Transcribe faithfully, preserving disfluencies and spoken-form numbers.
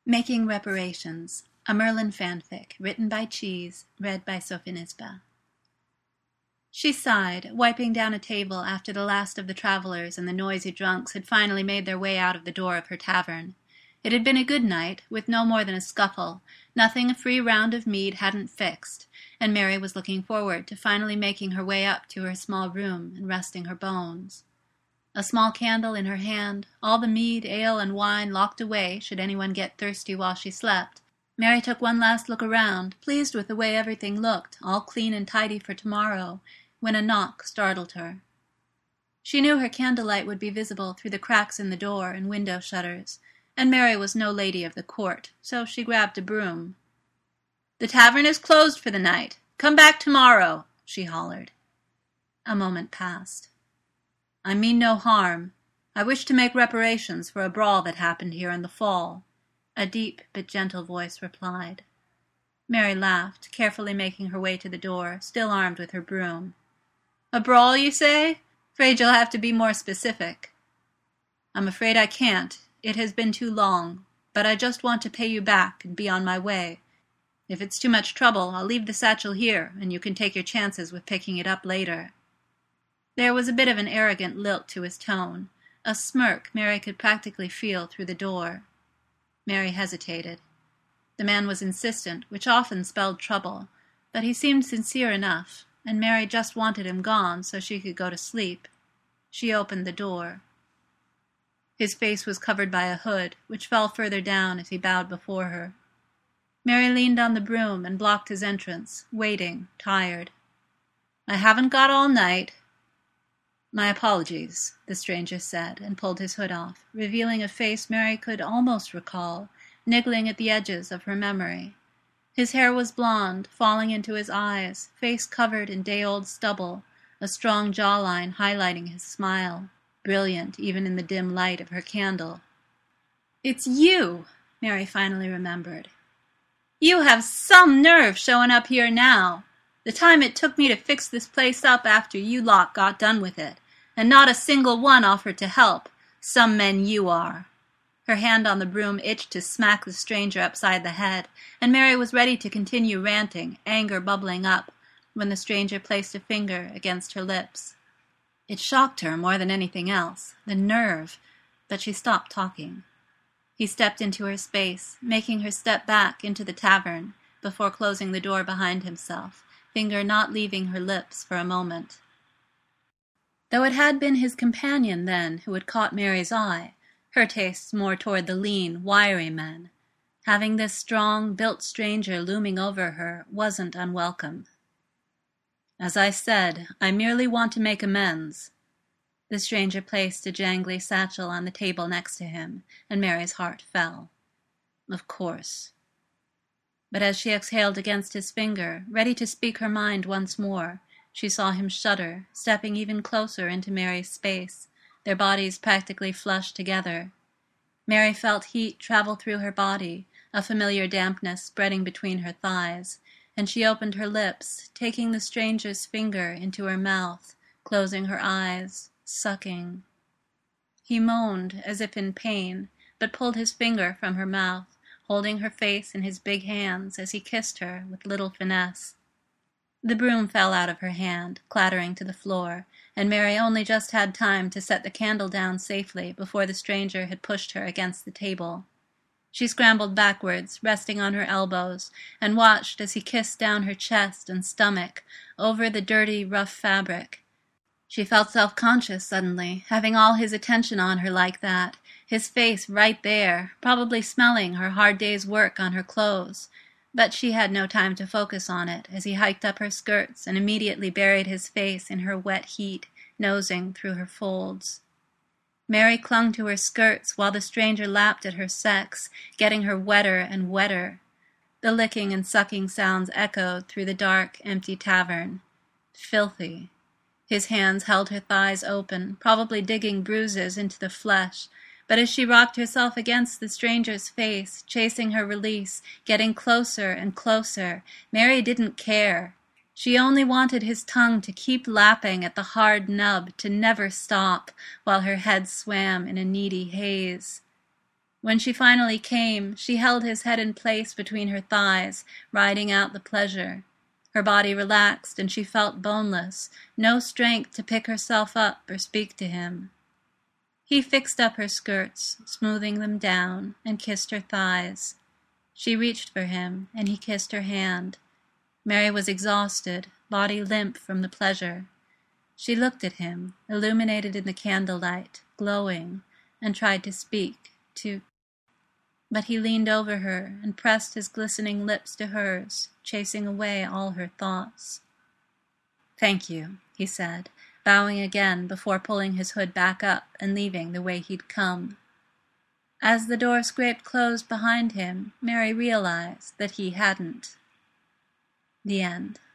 Making Reparations, a Merlin fanfic, written by Cheese, read by Sophie Nisba. She sighed, wiping down a table after the last of the travelers and the noisy drunks had finally made their way out of the door of her tavern. It had been a good night, with no more than a scuffle, nothing a free round of mead hadn't fixed, and Mary was looking forward to finally making her way up to her small room and resting her bones. A small candle in her hand, all the mead, ale, and wine locked away should anyone get thirsty while she slept, Mary took one last look around, pleased with the way everything looked, all clean and tidy for tomorrow, when a knock startled her. She knew her candlelight would be visible through the cracks in the door and window shutters, and Mary was no lady of the court, so she grabbed a broom. "The tavern is closed for the night. Come back tomorrow," she hollered. A moment passed. "I mean no harm. I wish to make reparations for a brawl that happened here in the fall," a deep but gentle voice replied. Mary laughed, carefully making her way to the door, still armed with her broom. "A brawl, you say? Afraid you'll have to be more specific." "I'm afraid I can't. It has been too long, but I just want to pay you back and be on my way. If it's too much trouble, I'll leave the satchel here, and you can take your chances with picking it up later." There was a bit of an arrogant lilt to his tone, a smirk Mary could practically feel through the door. Mary hesitated. The man was insistent, which often spelled trouble, but he seemed sincere enough, and Mary just wanted him gone so she could go to sleep. She opened the door. His face was covered by a hood, which fell further down as he bowed before her. Mary leaned on the broom and blocked his entrance, waiting, tired. "I haven't got all night." "My apologies," the stranger said, and pulled his hood off, revealing a face Mary could almost recall, niggling at the edges of her memory. His hair was blonde, falling into his eyes, face covered in day-old stubble, a strong jawline highlighting his smile, brilliant even in the dim light of her candle. "It's you," Mary finally remembered. "You have some nerve showing up here now. The time it took me to fix this place up after you lot got done with it, and not a single one offered to help. Some men you are." Her hand on the broom itched to smack the stranger upside the head, and Mary was ready to continue ranting, anger bubbling up, when the stranger placed a finger against her lips. It shocked her more than anything else, the nerve, but she stopped talking. He stepped into her space, making her step back into the tavern, before closing the door behind himself, finger not leaving her lips for a moment. Though it had been his companion then who had caught Mary's eye, her tastes more toward the lean, wiry men. Having this strong, built stranger looming over her wasn't unwelcome. "As I said, I merely want to make amends." The stranger placed a jangly satchel on the table next to him, and Mary's heart fell. "Of course." But as she exhaled against his finger, ready to speak her mind once more, she saw him shudder, stepping even closer into Mary's space, their bodies practically flushed together. Mary felt heat travel through her body, a familiar dampness spreading between her thighs, and she opened her lips, taking the stranger's finger into her mouth, closing her eyes, sucking. He moaned as if in pain, but pulled his finger from her mouth, holding her face in his big hands as he kissed her with little finesse. The broom fell out of her hand, clattering to the floor, and Mary only just had time to set the candle down safely before the stranger had pushed her against the table. She scrambled backwards, resting on her elbows, and watched as he kissed down her chest and stomach, over the dirty, rough fabric. She felt self-conscious suddenly, having all his attention on her like that, his face right there, probably smelling her hard day's work on her clothes. But she had no time to focus on it as he hiked up her skirts and immediately buried his face in her wet heat, nosing through her folds. Mary clung to her skirts while the stranger lapped at her sex, getting her wetter and wetter. The licking and sucking sounds echoed through the dark, empty tavern. Filthy. His hands held her thighs open, probably digging bruises into the flesh, but as she rocked herself against the stranger's face, chasing her release, getting closer and closer, Mary didn't care. She only wanted his tongue to keep lapping at the hard nub, to never stop, while her head swam in a needy haze. When she finally came, she held his head in place between her thighs, riding out the pleasure. Her body relaxed, and she felt boneless, no strength to pick herself up or speak to him. He fixed up her skirts, smoothing them down, and kissed her thighs. She reached for him, and he kissed her hand. Mary was exhausted, body limp from the pleasure. She looked at him, illuminated in the candlelight, glowing, and tried to speak, to... But he leaned over her and pressed his glistening lips to hers, chasing away all her thoughts. "Thank you," he said, bowing again before pulling his hood back up and leaving the way he'd come. As the door scraped closed behind him, Mary realized that he hadn't. The end.